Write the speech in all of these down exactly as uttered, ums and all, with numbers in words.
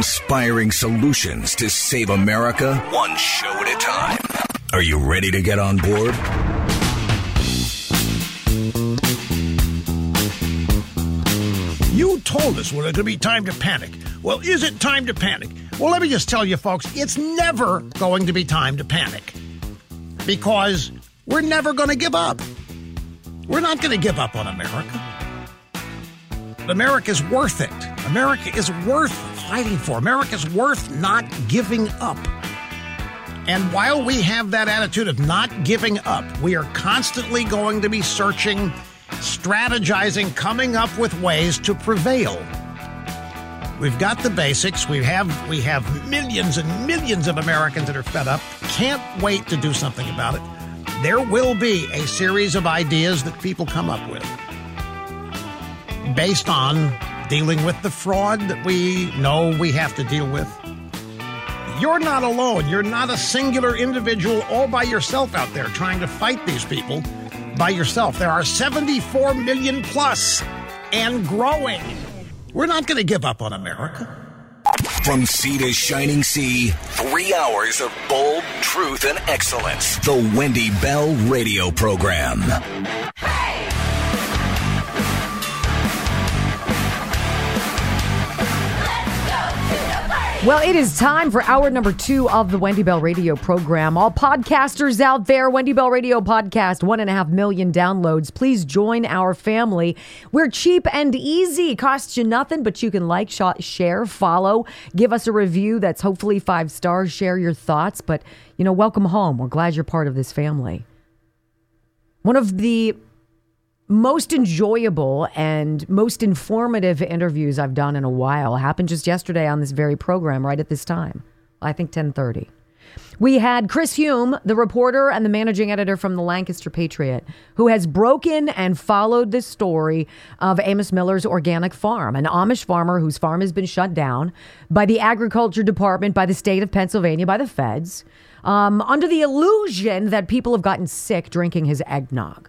Inspiring solutions to save America, one show at a time. Are you ready to get on board? You told us when it could be time to panic. Well, is it time to panic? Well, let me just tell you, folks, it's never going to be time to panic. Because we're never going to give up. We're not going to give up on America. America's worth it. America is worth fighting for. America's worth not giving up. And while we have that attitude of not giving up, we are constantly going to be searching, strategizing, coming up with ways to prevail. We've got the basics. We have we have millions and millions of Americans that are fed up. Can't wait to do something about it. There will be a series of ideas that people come up with based on dealing with the fraud that we know we have to deal with. You're not alone. You're not a singular individual all by yourself out there trying to fight these people by yourself. There are seventy-four million plus and growing. We're not going to give up on America. From sea to shining sea, three hours of bold truth and excellence. The Wendy Bell Radio Program. Hey! Well, it is time for hour number two of the Wendy Bell Radio Program. All podcasters out there, Wendy Bell Radio Podcast, one and a half million downloads. Please join our family. We're cheap and easy. Costs you nothing, but you can like, share, follow, give us a review that's hopefully five stars, share your thoughts. But, you know, welcome home. We're glad you're part of this family. One of the most enjoyable and most informative interviews I've done in a while happened just yesterday on this very program right at this time. I think ten thirty. We had Chris Hume, the reporter and the managing editor from the Lancaster Patriot, who has broken and followed the story of Amos Miller's organic farm, an Amish farmer whose farm has been shut down by the Agriculture Department, by the state of Pennsylvania, by the feds, um, under the illusion that people have gotten sick drinking his eggnog.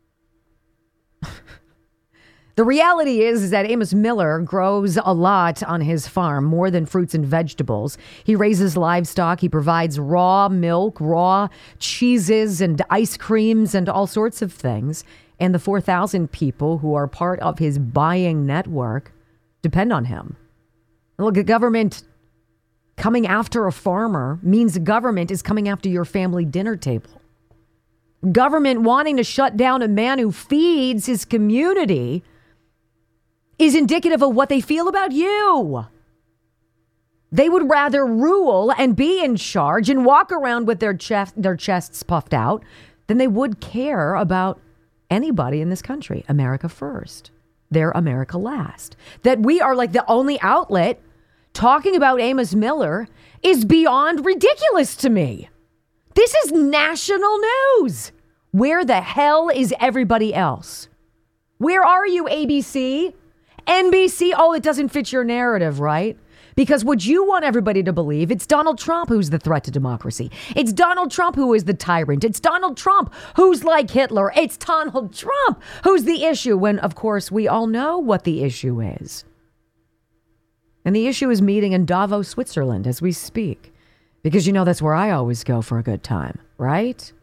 The reality is, is that Amos Miller grows a lot on his farm, more than fruits and vegetables. He raises livestock. He provides raw milk, raw cheeses and ice creams and all sorts of things. And the four thousand people who are part of his buying network depend on him. Look, a government coming after a farmer means the government is coming after your family dinner table. Government wanting to shut down a man who feeds his community is indicative of what they feel about you. They would rather rule and be in charge and walk around with their chest, their chests puffed out than they would care about anybody in this country. America first. They're America last. That we are like the only outlet talking about Amos Miller is beyond ridiculous to me. This is national news. Where the hell is everybody else? Where are you, A B C? N B C? Oh, it doesn't fit your narrative, right? Because what you want everybody to believe, it's Donald Trump who's the threat to democracy. It's Donald Trump who is the tyrant. It's Donald Trump who's like Hitler. It's Donald Trump who's the issue, when, of course, we all know what the issue is. And the issue is meeting in Davos, Switzerland, as we speak. Because, you know, that's where I always go for a good time, right?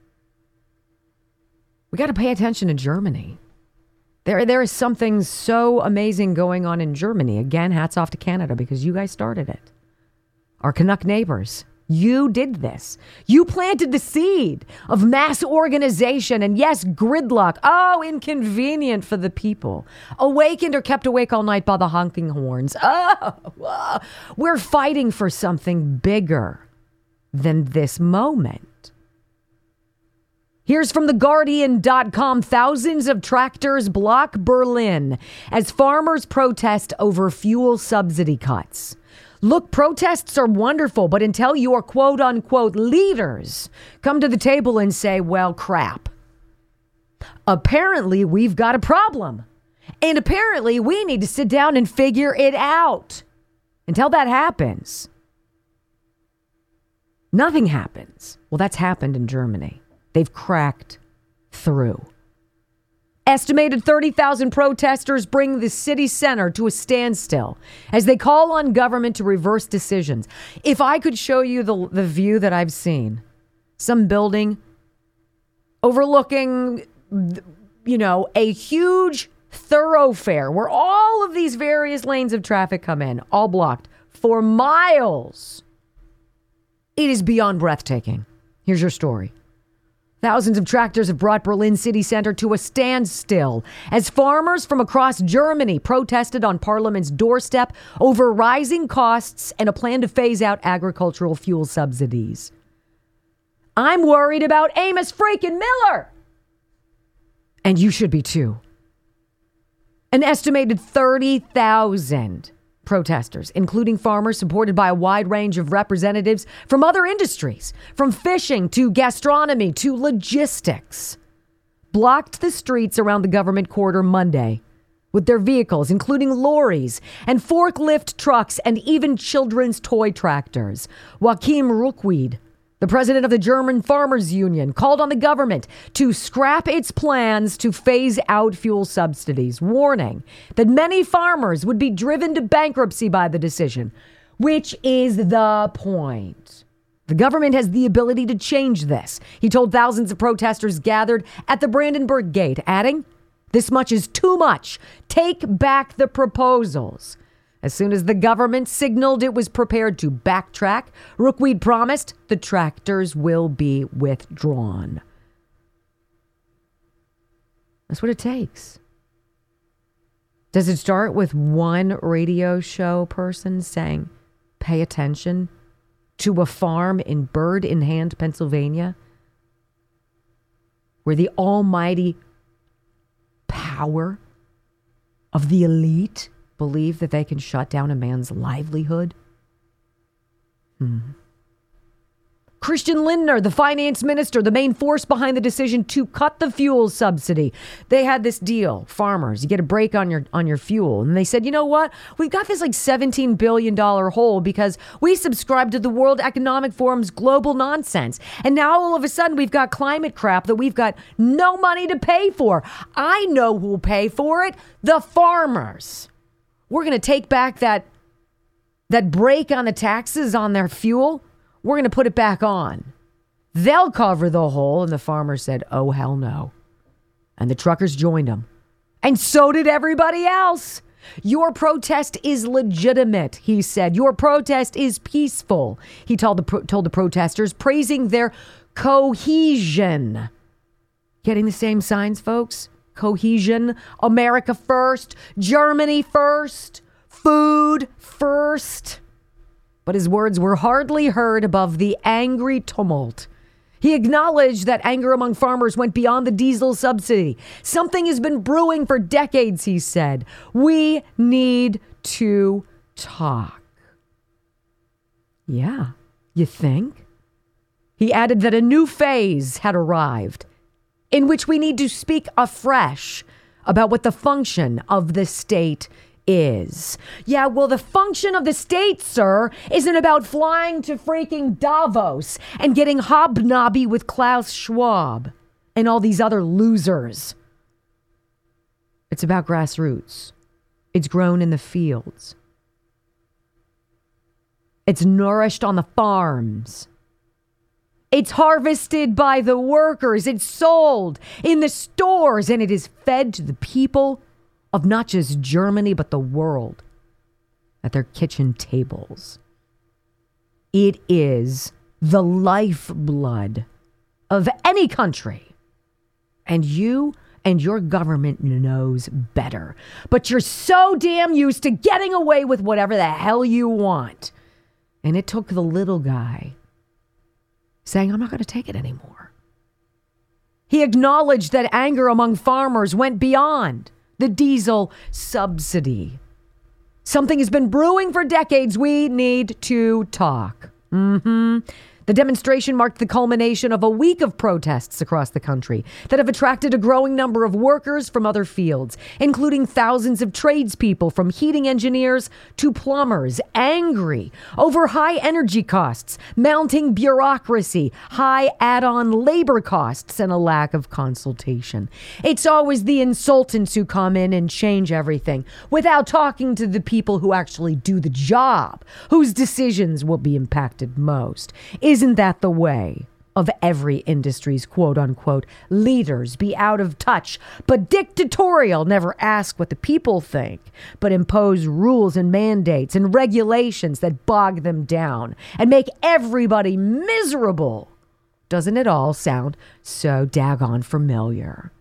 We got to pay attention to Germany. There, there is something so amazing going on in Germany. Again, hats off to Canada because you guys started it. Our Canuck neighbors, you did this. You planted the seed of mass organization and, yes, gridlock. Oh, inconvenient for the people. Awakened or kept awake all night by the honking horns. Oh, oh. We're fighting for something bigger than this moment. Here's from the Guardian dot com. Thousands of tractors block Berlin as farmers protest over fuel subsidy cuts. Look, protests are wonderful, but until your quote unquote leaders come to the table and say, well, crap. Apparently, we've got a problem. And apparently, we need to sit down and figure it out. Until that happens, nothing happens. Well, that's happened in Germany. They've cracked through. Estimated thirty thousand protesters bring the city center to a standstill as they call on government to reverse decisions. If I could show you the, the view that I've seen, some building overlooking, you know, a huge thoroughfare where all of these various lanes of traffic come in, all blocked for miles. It is beyond breathtaking. Here's your story. Thousands of tractors have brought Berlin city center to a standstill as farmers from across Germany protested on Parliament's doorstep over rising costs and a plan to phase out agricultural fuel subsidies. I'm worried about Amos freaking Miller. And you should be too. An estimated thirty thousand protesters, including farmers supported by a wide range of representatives from other industries, from fishing to gastronomy to logistics, blocked the streets around the government quarter Monday with their vehicles, including lorries and forklift trucks and even children's toy tractors. Joachim Ruckwied, the president of the German Farmers Union, called on the government to scrap its plans to phase out fuel subsidies, warning that many farmers would be driven to bankruptcy by the decision, which is the point. The government has the ability to change this, he told thousands of protesters gathered at the Brandenburg Gate, adding, "This much is too much. Take back the proposals." As soon as the government signaled it was prepared to backtrack, Ruckwied promised the tractors will be withdrawn. That's what it takes. Does it start with one radio show person saying, pay attention to a farm in Bird in Hand, Pennsylvania, where the almighty power of the elite believe that they can shut down a man's livelihood? Hmm. Christian Lindner, the finance minister, the main force behind the decision to cut the fuel subsidy. They had this deal, farmers, you get a break on your on your fuel. And they said, you know what? We've got this like seventeen billion dollars hole because we subscribe to the World Economic Forum's global nonsense. And now all of a sudden we've got climate crap that we've got no money to pay for. I know who'll pay for it. The farmers. We're going to take back that, that break on the taxes on their fuel. We're going to put it back on. They'll cover the hole. And the farmer said, oh, hell no. And the truckers joined them. And so did everybody else. Your protest is legitimate, he said. Your protest is peaceful, he told the, pro- told the protesters, praising their cohesion. Getting the same signs, folks? Cohesion, America first, Germany first, food first. But his words were hardly heard above the angry tumult. He acknowledged that anger among farmers went beyond the diesel subsidy. Something has been brewing for decades, he said. We need to talk. Yeah, you think? He added that a new phase had arrived, in which we need to speak afresh about what the function of the state is. Yeah, well, the function of the state, sir, isn't about flying to freaking Davos and getting hobnobby with Klaus Schwab and all these other losers. It's about grassroots. It's grown in the fields. It's nourished on the farms. It's harvested by the workers. It's sold in the stores, and it is fed to the people of not just Germany, but the world at their kitchen tables. It is the lifeblood of any country. And you and your government knows better. But you're so damn used to getting away with whatever the hell you want. And it took the little guy saying, I'm not going to take it anymore. He acknowledged that anger among farmers went beyond the diesel subsidy. Something has been brewing for decades. We need to talk. Mm-hmm. The demonstration marked the culmination of a week of protests across the country that have attracted a growing number of workers from other fields, including thousands of tradespeople from heating engineers to plumbers, angry over high energy costs, mounting bureaucracy, high add-on labor costs, and a lack of consultation. It's always the insultants who come in and change everything without talking to the people who actually do the job, whose decisions will be impacted most. Isn't that the way of every industry's quote-unquote leaders? Be out of touch, but dictatorial, never ask what the people think, but impose rules and mandates and regulations that bog them down and make everybody miserable. Doesn't it all sound so daggone familiar?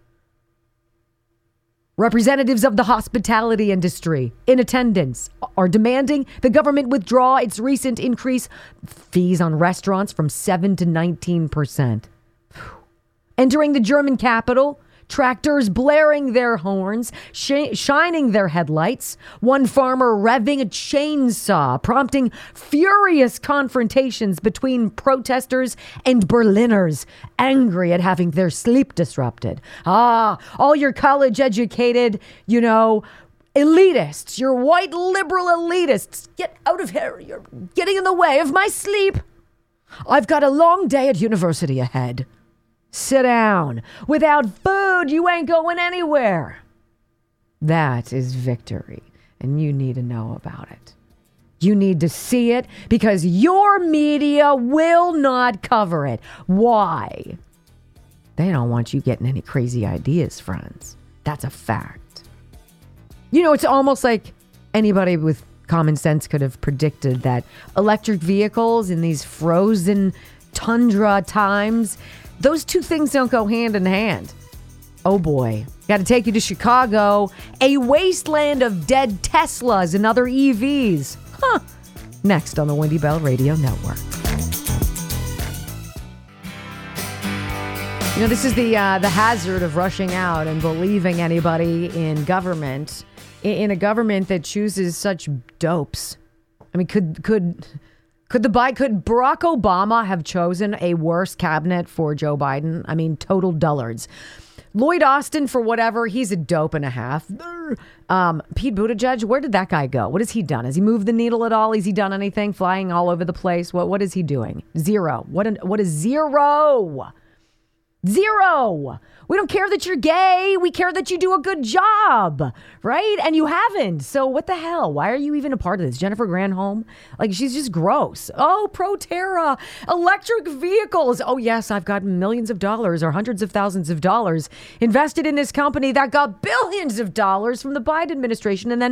Representatives of the hospitality industry in attendance are demanding the government withdraw its recent increase fees on restaurants from seven to nineteen percent. Entering the German capital, tractors blaring their horns, sh- shining their headlights, one farmer revving a chainsaw, prompting furious confrontations between protesters and Berliners, angry at having their sleep disrupted. Ah, all your college-educated, you know, elitists, your white liberal elitists, get out of here. You're getting in the way of my sleep. I've got a long day at university ahead. Sit down. Without food, you ain't going anywhere. That is victory, and you need to know about it. You need to see it because your media will not cover it. Why? They don't want you getting any crazy ideas, friends. That's a fact. You know, it's almost like anybody with common sense could have predicted that electric vehicles in these frozen tundra times, those two things don't go hand in hand. Oh boy. Got to take you to Chicago, a wasteland of dead Teslas and other E Vs. Huh. Next on the Wendy Bell Radio Network. You know, this is the uh, the hazard of rushing out and believing anybody in government, in a government that chooses such dopes. I mean, could could... Could the could Barack Obama have chosen a worse cabinet for Joe Biden? I mean, total dullards. Lloyd Austin, for whatever, he's a dope and a half. Um, Pete Buttigieg, where did that guy go? What has he done? Has he moved the needle at all? Has he done anything? Flying all over the place? What What is he doing? Zero. What an, What is zero? Zero. We don't care that you're gay. We care that you do a good job, right? And you haven't. So what the hell? Why are you even a part of this? Jennifer Granholm? Like, she's just gross. Oh, Proterra, electric vehicles. Oh, yes, I've got millions of dollars or hundreds of thousands of dollars invested in this company that got billions of dollars from the Biden administration. And then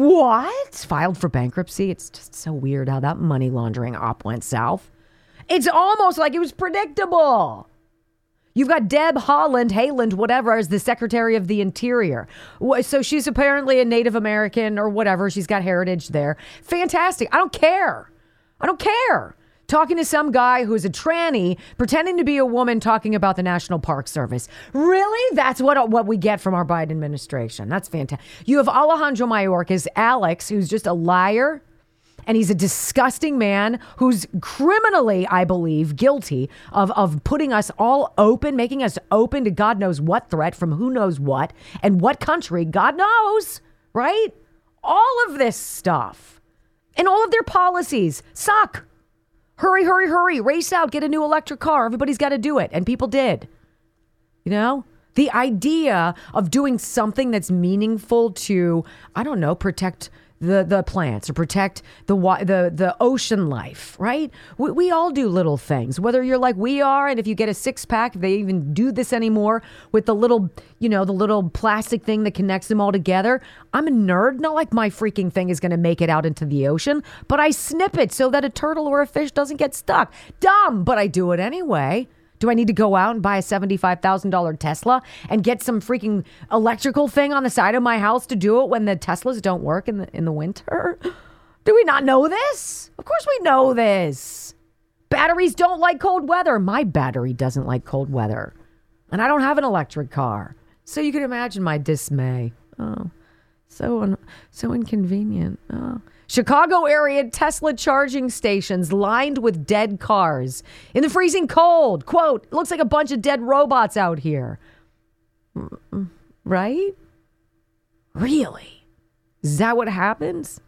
what? Filed for bankruptcy. It's just so weird how that money laundering op went south. It's almost like it was predictable. You've got Deb Haaland, Haaland, whatever, as the Secretary of the Interior. So she's apparently a Native American or whatever. She's got heritage there. Fantastic. I don't care. I don't care. Talking to some guy who's a tranny, pretending to be a woman, talking about the National Park Service. Really? That's what what we get from our Biden administration. That's fantastic. You have Alejandro Mayorkas, Alex, who's just a liar. And he's a disgusting man who's criminally, I believe, guilty of, of putting us all open, making us open to God knows what threat from who knows what and what country, God knows, right? All of this stuff and all of their policies suck. Hurry, hurry, hurry. Race out, get a new electric car. Everybody's got to do it. And people did. You know? The idea of doing something that's meaningful to, I don't know, protect the the plants or protect the the the ocean life, right? We, we all do little things, whether you're like we are, and if you get a six pack, they even do this anymore with the little, you know, the little plastic thing that connects them all together. I'm a nerd, not like my freaking thing is going to make it out into the ocean, but I snip it so that a turtle or a fish doesn't get stuck. Dumb, but I do it anyway. Do I need to go out and buy a seventy-five thousand dollars Tesla and get some freaking electrical thing on the side of my house to do it when the Teslas don't work in the in the winter? Do we not know this? Of course we know this. Batteries don't like cold weather. My battery doesn't like cold weather. And I don't have an electric car. So you can imagine my dismay. Oh, so un- so inconvenient. Oh. Chicago area Tesla charging stations lined with dead cars in the freezing cold. Quote, it looks like a bunch of dead robots out here. Right? Really? Is that what happens?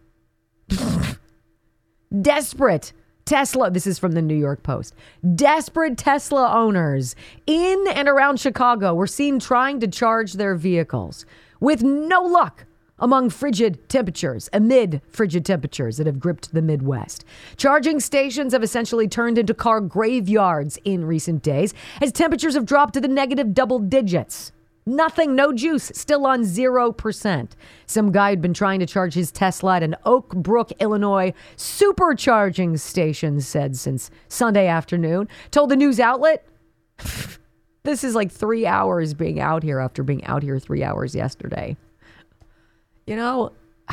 Desperate Tesla, this is from the New York Post. Desperate Tesla owners in and around Chicago were seen trying to charge their vehicles with no luck among frigid temperatures, amid frigid temperatures that have gripped the Midwest. Charging stations have essentially turned into car graveyards in recent days as temperatures have dropped to the negative double digits. Nothing, no juice, still on zero percent. Some guy had been trying to charge his Tesla at an Oak Brook, Illinois supercharging station said since Sunday afternoon. Told the news outlet, this is like three hours being out here after being out here three hours yesterday. You know,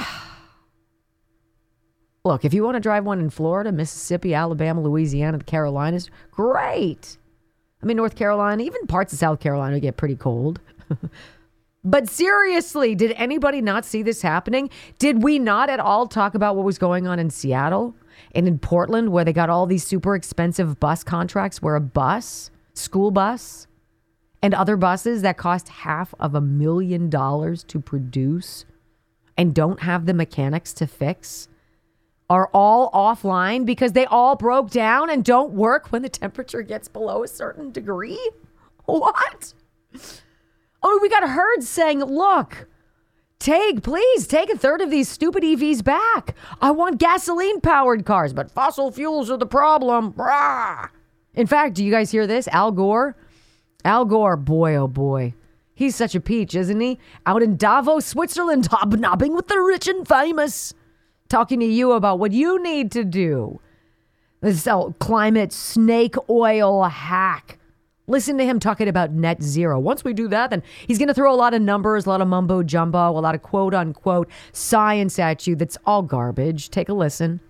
look, if you want to drive one in Florida, Mississippi, Alabama, Louisiana, the Carolinas, great. I mean, North Carolina, even parts of South Carolina get pretty cold. But seriously, did anybody not see this happening? Did we not at all talk about what was going on in Seattle and in Portland, where they got all these super expensive bus contracts where a bus, school bus, and other buses that cost half of a million dollars to produce and don't have the mechanics to fix are all offline because they all broke down and don't work when the temperature gets below a certain degree? What? Oh, we got herds saying, look, take, please take a third of these stupid E Vs back. I want gasoline-powered cars, but fossil fuels are the problem. Rah! In fact, do you guys hear this? Al Gore? Al Gore, boy, oh boy. He's such a peach, isn't he? Out in Davos, Switzerland, hobnobbing with the rich and famous. Talking to you about what you need to do. This uh, climate snake oil hack. Listen to him talking about net zero. Once we do that, then he's going to throw a lot of numbers, a lot of mumbo jumbo, a lot of quote unquote science at you that's all garbage. Take a listen.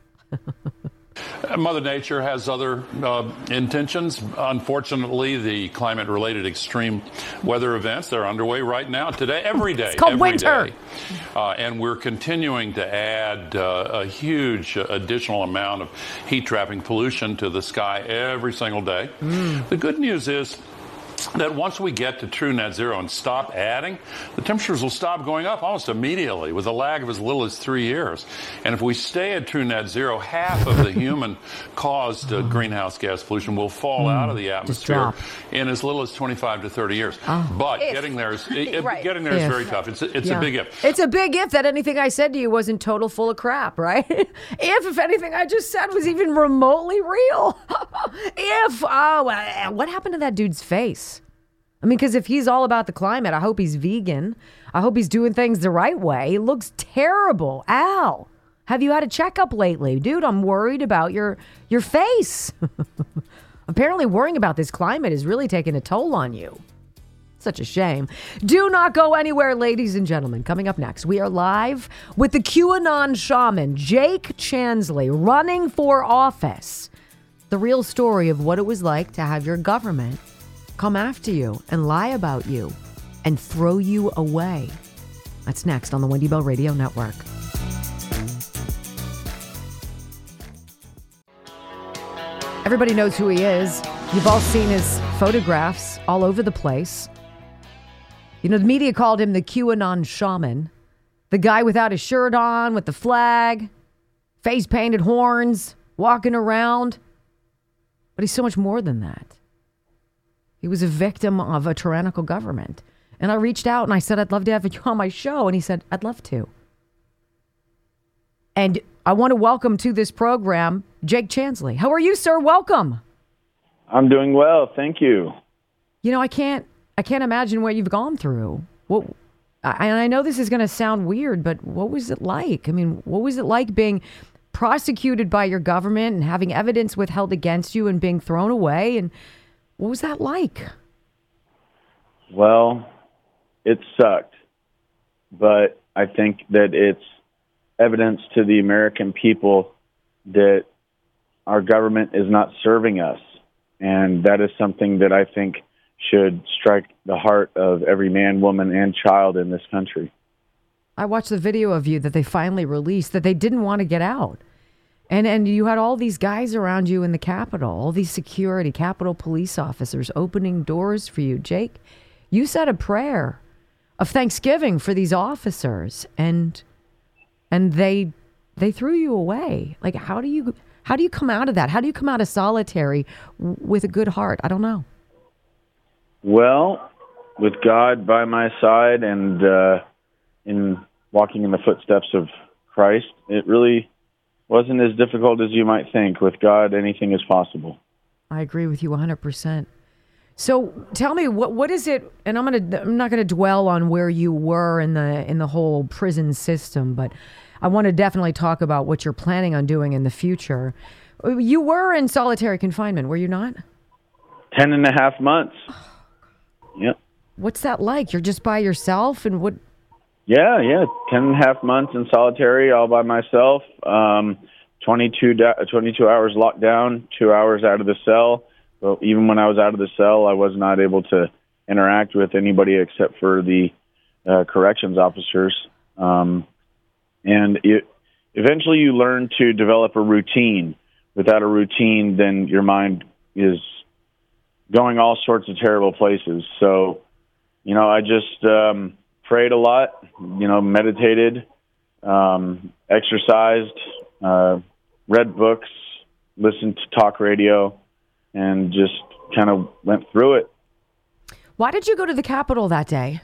Mother Nature has other uh, intentions. Unfortunately, the climate-related extreme weather events, they're underway right now, today, every day. It's called every winter. Day. Uh, and we're continuing to add uh, a huge additional amount of heat-trapping pollution to the sky every single day. Mm. The good news is that once we get to true net zero and stop adding, the temperatures will stop going up almost immediately with a lag of as little as three years. And if we stay at true net zero, half of the human-caused uh, greenhouse gas pollution will fall mm, out of the atmosphere in as little as twenty-five to thirty years. Oh. But if. getting there is it, right. getting there if. is very tough. It's, it's yeah. a big if. It's a big if that anything I said to you wasn't total full of crap, right? if, if anything I just said was even remotely real. if, oh, what happened to that dude's face? I mean, because if he's all about the climate, I hope he's vegan. I hope he's doing things the right way. It looks terrible. Al, have you had a checkup lately? Dude, I'm worried about your your face. Apparently worrying about this climate is really taking a toll on you. Such a shame. Do not go anywhere, ladies and gentlemen. Coming up next, we are live with the QAnon shaman, Jake Chansley, running for office. The real story of what it was like to have your government come after you and lie about you and throw you away. That's next on the Wendy Bell Radio Network. Everybody knows who he is. You've all seen his photographs all over the place. You know, the media called him the QAnon shaman. The guy without a shirt on, with the flag, face painted horns, walking around. But he's so much more than that. He was a victim of a tyrannical government. And I reached out and I said, I'd love to have you on my show. And he said, I'd love to. And I want to welcome to this program, Jake Chansley. How are you, sir? Welcome. I'm doing well. Thank you. You know, I can't, I can't imagine what you've gone through. What, I, and I know this is going to sound weird, but what was it like? I mean, what was it like being prosecuted by your government and having evidence withheld against you and being thrown away? And what was that like? Well, it sucked, but I think that it's evidence to the American people that our government is not serving us, and that is something that I think should strike the heart of every man, woman, and child in this country. I watched the video of you that they finally released that they didn't want to get out. And and you had all these guys around you in the Capitol, all these security, Capitol police officers opening doors for you. Jake, you said a prayer of thanksgiving for these officers, and and they they threw you away. Like, how do you how do you come out of that? How do you come out of solitary w- with a good heart? I don't know. Well, with God by my side and uh, in walking in the footsteps of Christ, it really wasn't as difficult as you might think. With God, anything is possible. I agree with you one hundred percent. So tell me, what what is it? And I'm gonna I'm not gonna dwell on where you were in the in the whole prison system, but I want to definitely talk about what you're planning on doing in the future. You were in solitary confinement, were you not? Ten and a half months. Yep. What's that like? You're just by yourself, and what? Yeah, yeah, ten and a half months in solitary, all by myself. Um, twenty-two, da- twenty-two hours locked down, two hours out of the cell. But even when I was out of the cell, I was not able to interact with anybody except for the uh, corrections officers. Um, and it, eventually you learn to develop a routine. Without a routine, then your mind is going all sorts of terrible places. So, you know, I just... Um, prayed a lot, you know, meditated, um, exercised, uh, read books, listened to talk radio, and just kind of went through it. Why did you go to the Capitol that day?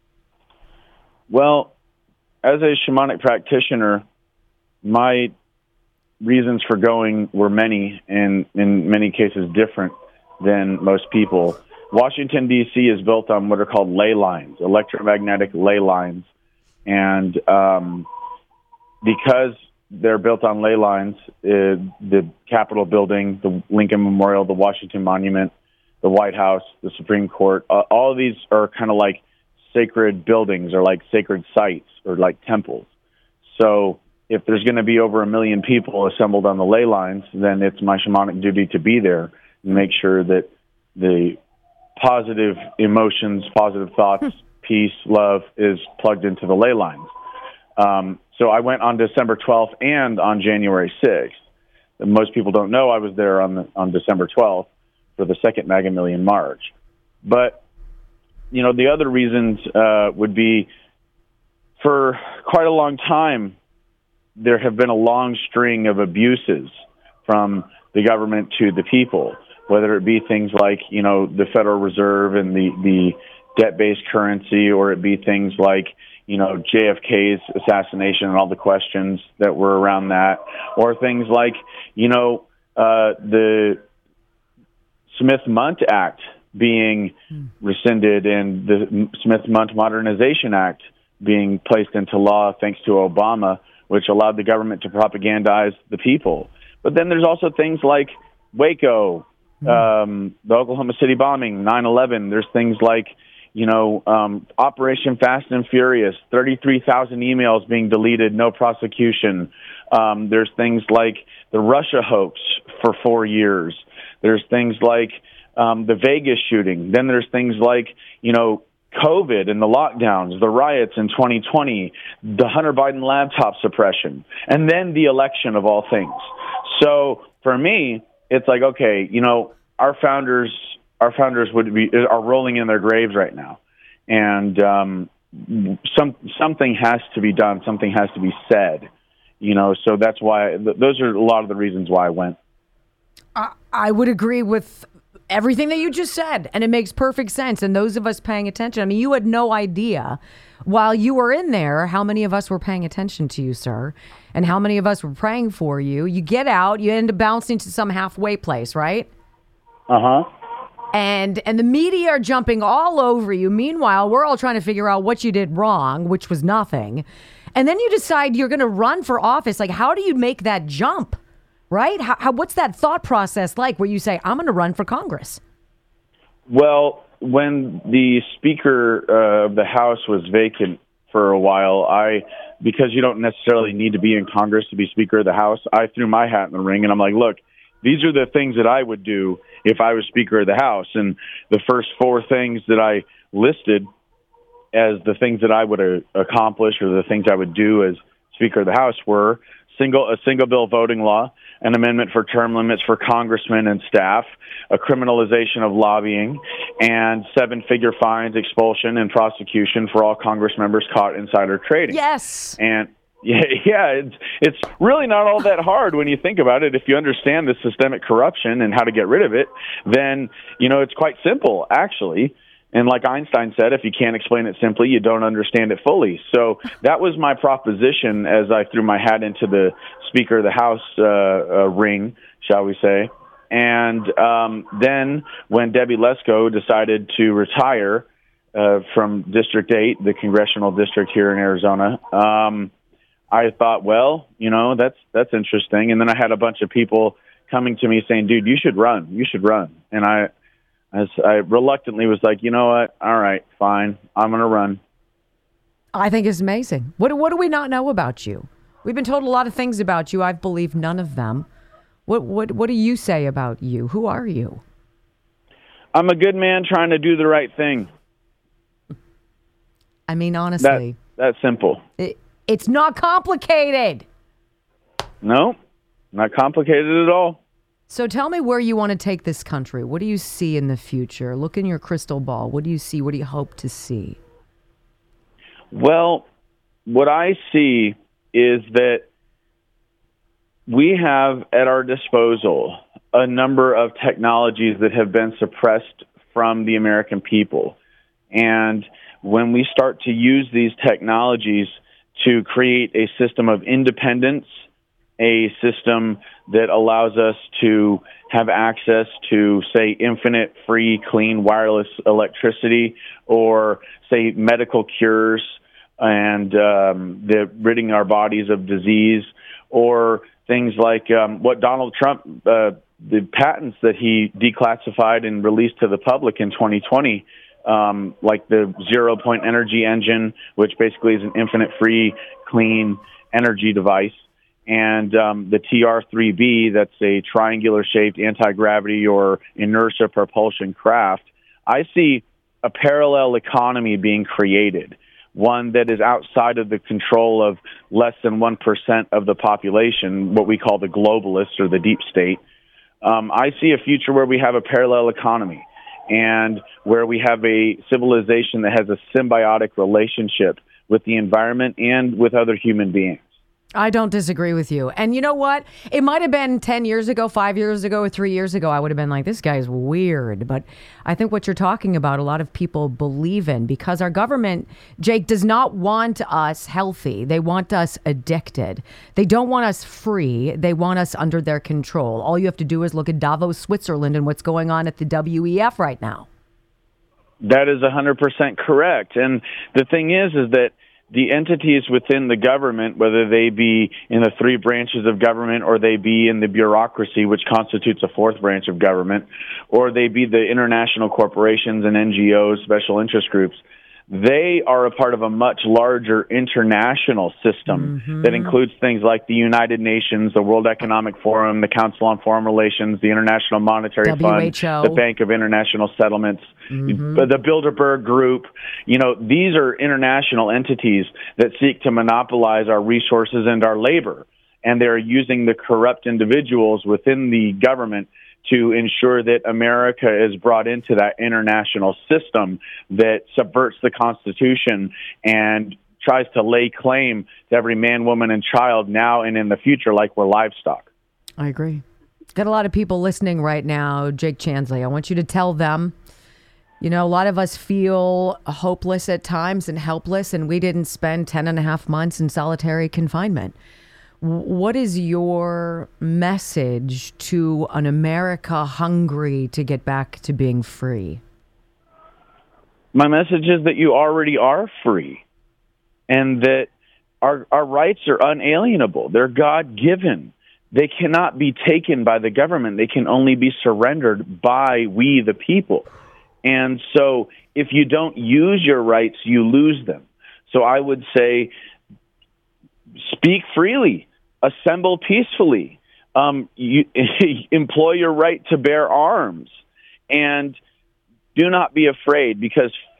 Well, as a shamanic practitioner, my reasons for going were many, and in many cases different than most people. Washington, D C is built on what are called ley lines, electromagnetic ley lines. And um, because they're built on ley lines, uh, the Capitol building, the Lincoln Memorial, the Washington Monument, the White House, the Supreme Court, uh, all of these are kind of like sacred buildings or like sacred sites or like temples. So if there's going to be over a million people assembled on the ley lines, then it's my shamanic duty to be there and make sure that the positive emotions, positive thoughts, peace, love is plugged into the ley lines. Um, so I went on December twelfth and on January sixth. And most people don't know I was there on the, on December twelfth for the second Mega Million March. But, you know, the other reasons uh, would be for quite a long time, there have been a long string of abuses from the government to the people, whether it be things like, you know, the Federal Reserve and the, the debt-based currency, or it be things like, you know, J F K's assassination and all the questions that were around that, or things like, you know, uh, the Smith-Mundt Act being rescinded and the Smith-Mundt Modernization Act being placed into law thanks to Obama, which allowed the government to propagandize the people. But then there's also things like Waco, Um, the Oklahoma City bombing, nine eleven. There's things like, you know, um, Operation Fast and Furious, thirty-three thousand emails being deleted, no prosecution. Um, there's things like the Russia hoax for four years. There's things like um, the Vegas shooting. Then there's things like, you know, COVID and the lockdowns, the riots in twenty twenty, the Hunter Biden laptop suppression, and then the election of all things. So for me, it's like, okay, you know, our founders, our founders would be are rolling in their graves right now, and um, some something has to be done, something has to be said, you know. So that's why th- those are a lot of the reasons why I went. I, I would agree with everything that you just said, and it makes perfect sense. And those of us paying attention, I mean, you had no idea while you were in there how many of us were paying attention to you, sir, and how many of us were praying for you. You get out, you end up bouncing to some halfway place, right? Uh-huh. And and the media are jumping all over you. Meanwhile, we're all trying to figure out what you did wrong, which was nothing. And then you decide you're going to run for office. Like, how do you make that jump, right? How, how what's that thought process like where you say, I'm going to run for Congress? Well, when the Speaker uh, of the House was vacant for a while, I, because you don't necessarily need to be in Congress to be Speaker of the House, I threw my hat in the ring, and I'm like, look, these are the things that I would do if I was Speaker of the House. And the first four things that I listed as the things that I would uh, accomplish or the things I would do as Speaker of the House were single a single bill voting law, an amendment for term limits for congressmen and staff, a criminalization of lobbying, and seven-figure fines, expulsion, and prosecution for all Congress members caught insider trading. Yes. And yeah, yeah, it's it's really not all that hard when you think about it. If you understand the systemic corruption and how to get rid of it, then you know it's quite simple, actually. And like Einstein said, if you can't explain it simply, you don't understand it fully. So that was my proposition as I threw my hat into the Speaker of the House uh, uh, ring, shall we say. And um, then when Debbie Lesko decided to retire uh, from District eight, the congressional district here in Arizona, um, I thought, well, you know, that's that's interesting. And then I had a bunch of people coming to me saying, dude, you should run. You should run. And I... As I reluctantly was like, you know what? All right, fine. I'm going to run. I think it's amazing. What, what do we not know about you? We've been told a lot of things about you. I've believed none of them. What, what, what do you say about you? Who are you? I'm a good man trying to do the right thing. I mean, honestly. That, that's simple. It, it's not complicated. No, not complicated at all. So tell me where you want to take this country. What do you see in the future? Look in your crystal ball. What do you see? What do you hope to see? Well, what I see is that we have at our disposal a number of technologies that have been suppressed from the American people. And when we start to use these technologies to create a system of independence, a system that allows us to have access to, say, infinite, free, clean, wireless electricity, or, say, medical cures and um, the ridding our bodies of disease, or things like um, what Donald Trump, uh, the patents that he declassified and released to the public in twenty twenty, um, like the zero-point energy engine, which basically is an infinite, free, clean energy device. And um, the T R three B, that's a triangular-shaped anti-gravity or inertia propulsion craft. I see a parallel economy being created, one that is outside of the control of less than one percent of the population, what we call the globalists or the deep state. Um, I see a future where we have a parallel economy and where we have a civilization that has a symbiotic relationship with the environment and with other human beings. I don't disagree with you. And you know what? It might have been ten years ago, five years ago, or three years ago. I would have been like, this guy's weird. But I think what you're talking about, a lot of people believe in, because our government, Jake, does not want us healthy. They want us addicted. They don't want us free. They want us under their control. All you have to do is look at Davos, Switzerland, and what's going on at the W E F right now. That is one hundred percent correct. And the thing is, is that the entities within the government, whether they be in the three branches of government or they be in the bureaucracy, which constitutes a fourth branch of government, or they be the international corporations and N G Os, special interest groups, they are a part of a much larger international system mm-hmm. that includes things like the United Nations, the World Economic Forum, the Council on Foreign Relations, the International Monetary W H O. Fund, the Bank of International Settlements, mm-hmm. the Bilderberg Group. You know, these are international entities that seek to monopolize our resources and our labor, and they're using the corrupt individuals within the government to ensure that America is brought into that international system that subverts the Constitution and tries to lay claim to every man, woman, and child now and in the future like we're livestock. I agree. Got a lot of people listening right now. Jake Chansley, I want you to tell them, you know, a lot of us feel hopeless at times and helpless, and we didn't spend ten and a half months in solitary confinement. What is your message to an America hungry to get back to being free? My message is that you already are free and that our our rights are unalienable. They're God-given. They cannot be taken by the government. They can only be surrendered by we, the people. And so if you don't use your rights, you lose them. So I would say speak freely. Assemble peacefully, um, you, employ your right to bear arms, and do not be afraid, because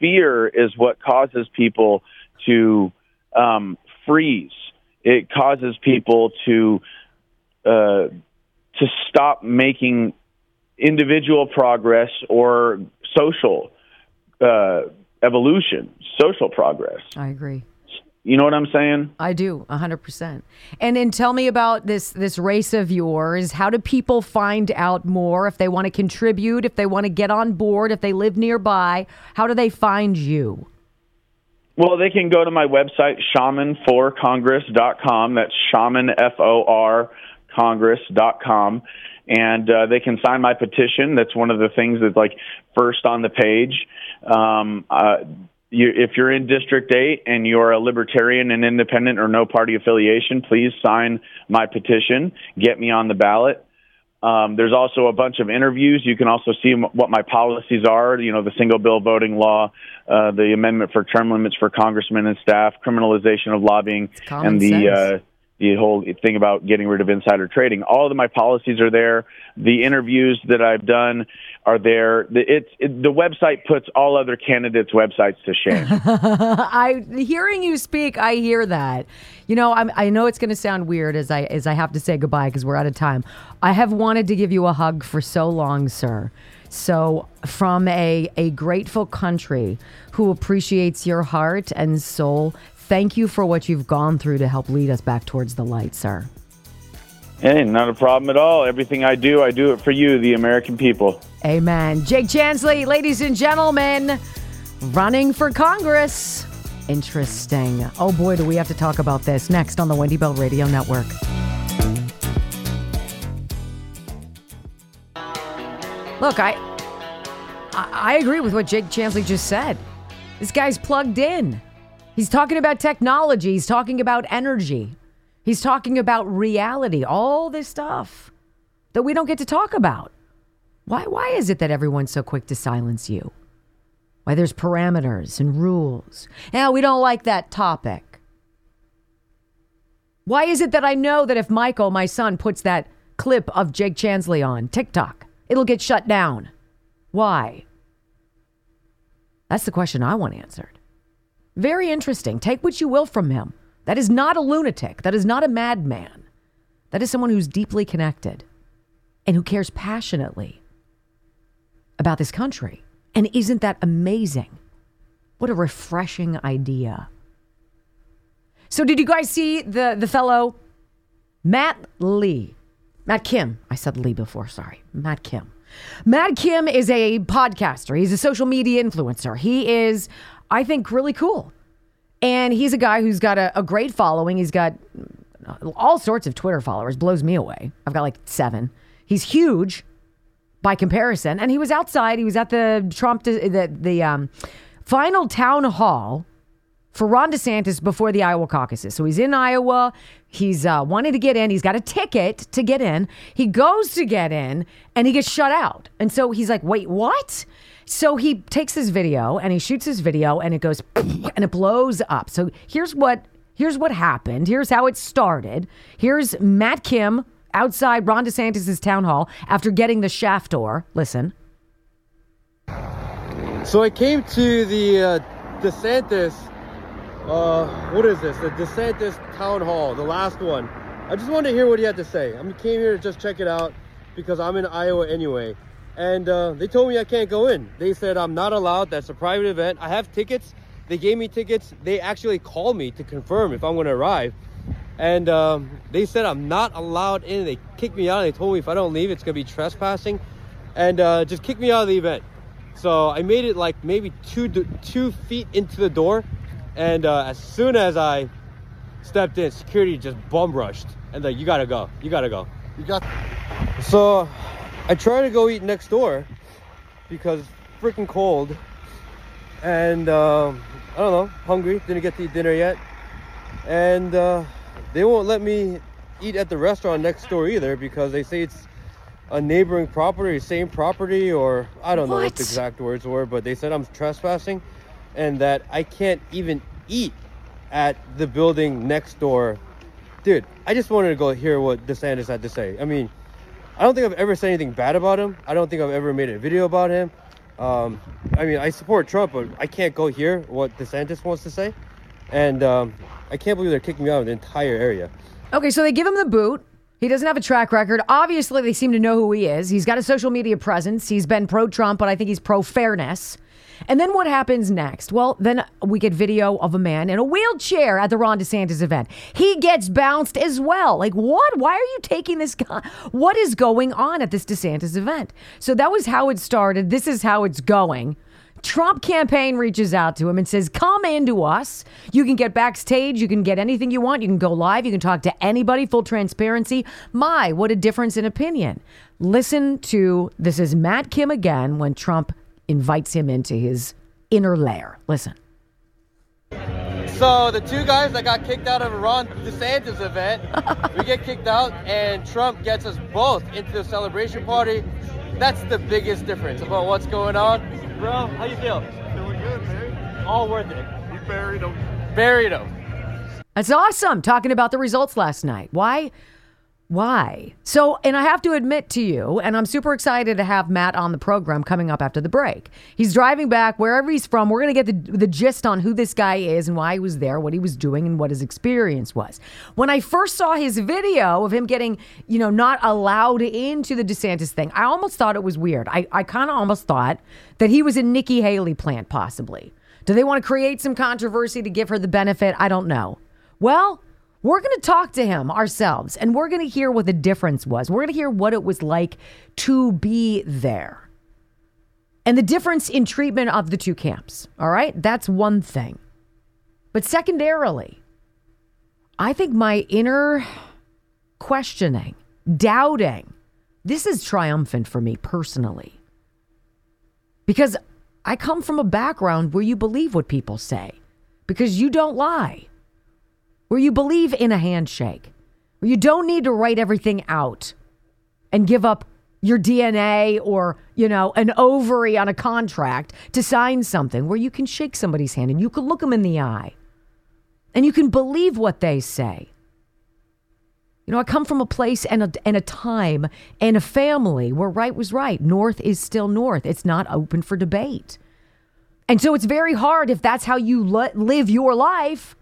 fear is what causes people to um, freeze. It causes people to uh, to stop making individual progress or social uh, evolution, social progress. I agree. You know what I'm saying? I do, one hundred percent. And then tell me about this this race of yours. How do people find out more if they want to contribute, if they want to get on board, if they live nearby? How do they find you? Well, they can go to my website, shaman for congress dot com. That's shaman, F O R, congress dot com. And uh, they can sign my petition. That's one of the things that's like first on the page. Um, uh, you, if you're in District eight and you're a libertarian and independent or no party affiliation, please sign my petition. Get me on the ballot. Um, there's also a bunch of interviews. You can also see m- what my policies are, you know, the single bill voting law, uh, the amendment for term limits for congressmen and staff, criminalization of lobbying, and the uh, the whole thing about getting rid of insider trading. All of my policies are there. The interviews that I've done are there. The, it's it, the website puts all other candidates' websites to shame. I hearing you speak, I hear that. You know, I'm, I know it's going to sound weird as I as I have to say goodbye because we're out of time. I have wanted to give you a hug for so long, sir. So from a, a grateful country who appreciates your heart and soul, thank you for what you've gone through to help lead us back towards the light, sir. Hey, not a problem at all. Everything I do, I do it for you, the American people. Amen. Jake Chansley, ladies and gentlemen, running for Congress. Interesting. Oh boy, do we have to talk about this next on the Wendy Bell Radio Network. Look, I, I I agree with what Jake Chansley just said. This guy's plugged in. He's talking about technology. He's talking about energy. He's talking about reality. All this stuff that we don't get to talk about. Why, why is it that everyone's so quick to silence you? Why there's parameters and rules. Now, we don't like that topic. Why is it that I know that if Michael, my son, puts that clip of Jake Chansley on TikTok, it'll get shut down? Why? That's the question I want answered. Very interesting. Take what you will from him. That is not a lunatic. That is not a madman. That is someone who's deeply connected and who cares passionately about this country. And isn't that amazing? What a refreshing idea. So did you guys see the, the fellow Matt Lee? Matt Kim. I said Lee before, sorry. Matt Kim. Matt Kim is a podcaster. He's a social media influencer. He is, I think, really cool. And he's a guy who's got a, a great following. He's got all sorts of Twitter followers. Blows me away. I've got like seven. He's huge by comparison. And he was outside. He was at the Trump, the, the um, final town hall for Ron DeSantis before the Iowa caucuses. So he's in Iowa. He's uh, wanting to get in. He's got a ticket to get in. He goes to get in and he gets shut out. And so he's like, wait, what? So he takes his video and he shoots his video and it goes and it blows up. So here's what here's what happened. Here's how it started. Here's Matt Kim outside Ron DeSantis' town hall after getting the shaft door. Listen. So I came to the uh, DeSantis, uh, what is this? The DeSantis town hall, the last one. I just wanted to hear what he had to say. I came here to just check it out because I'm in Iowa anyway. And uh, they told me I can't go in. They said I'm not allowed. That's a private event. I have tickets. They gave me tickets. They actually called me to confirm if I'm going to arrive. And um, they said I'm not allowed in. They kicked me out. They told me if I don't leave, it's going to be trespassing. And uh, just kicked me out of the event. So I made it like maybe two two feet into the door. And uh, as soon as I stepped in, security just bum rushed. And like, you got to go. You got to go. You got. So I tried to go eat next door because it's freaking cold. And um, I don't know, hungry. Didn't get to eat dinner yet. And uh, they won't let me eat at the restaurant next door either because they say it's a neighboring property, same property, or I don't know what, what the exact words were, but they said I'm trespassing and that I can't even eat at the building next door. Dude, I just wanted to go hear what DeSantis had to say. I mean, I don't think I've ever said anything bad about him. I don't think I've ever made a video about him. Um, I mean, I support Trump, but I can't go hear what DeSantis wants to say. And um, I can't believe they're kicking me out of the entire area. Okay, so they give him the boot. He doesn't have a track record. Obviously, they seem to know who he is. He's got a social media presence. He's been pro-Trump, but I think he's pro-fairness. And then what happens next? Well, then we get video of a man in a wheelchair at the Ron DeSantis event. He gets bounced as well. Like, what? Why are you taking this guy? What is going on at this DeSantis event? So that was how it started. This is how it's going. Trump campaign reaches out to him and says, come into us. You can get backstage. You can get anything you want. You can go live. You can talk to anybody. Full transparency. My, what a difference in opinion. Listen to, this is Matt Kim again when Trump invites him into his inner lair. Listen. So the two guys that got kicked out of a Ron DeSantis event, we get kicked out and Trump gets us both into the celebration party. That's the biggest difference about what's going on. Bro, how you feel? Feeling good, man. All worth it. We buried him. Buried him. That's awesome. Talking about the results last night. Why? Why? So, and I have to admit to you, and I'm super excited to have Matt on the program coming up after the break. He's driving back wherever he's from. We're going to get the, the gist on who this guy is and why he was there, what he was doing, and what his experience was. When I first saw his video of him getting, you know, not allowed into the DeSantis thing, I almost thought it was weird. I, I kind of almost thought that he was a Nikki Haley plant, possibly. Do they want to create some controversy to give her the benefit? I don't know. Well, we're going to talk to him ourselves, and we're going to hear what the difference was. We're going to hear what it was like to be there and the difference in treatment of the two camps. All right. That's one thing. But secondarily, I think my inner questioning, doubting, this is triumphant for me personally, because I come from a background where you believe what people say because you don't lie. Where you believe in a handshake, where you don't need to write everything out and give up your D N A or, you know, an ovary on a contract to sign something, where you can shake somebody's hand and you can look them in the eye and you can believe what they say. You know, I come from a place and a, and a time and a family where right was right. North is still north. It's not open for debate. And so it's very hard, if that's how you li- live your life,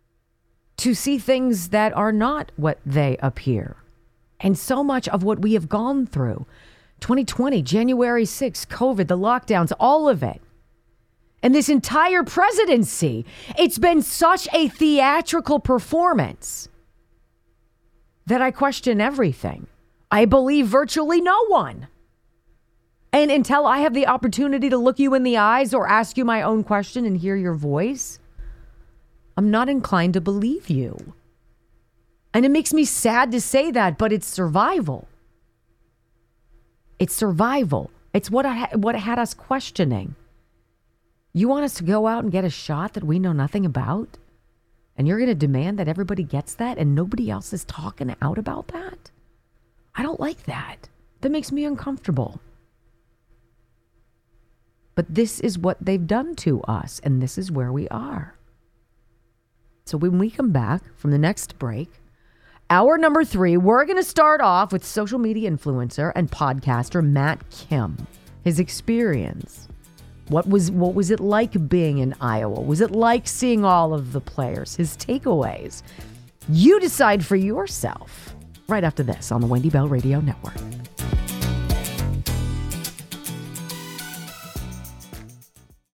to see things that are not what they appear. And so much of what we have gone through, twenty twenty, January sixth, COVID, the lockdowns, all of it. And this entire presidency, it's been such a theatrical performance that I question everything. I believe virtually no one. And until I have the opportunity to look you in the eyes or ask you my own question and hear your voice, I'm not inclined to believe you. And it makes me sad to say that, but it's survival. It's survival. It's what I what had us questioning. You want us to go out and get a shot that we know nothing about? And you're going to demand that everybody gets that and nobody else is talking out about that? I don't like that. That makes me uncomfortable. But this is what they've done to us, and this is where we are. So when we come back from the next break, hour number three, we're going to start off with social media influencer and podcaster Matt Kim. His experience. What was what was it like being in Iowa? Was it like seeing all of the players? His takeaways. You decide for yourself. Right after this on the Wendy Bell Radio Network.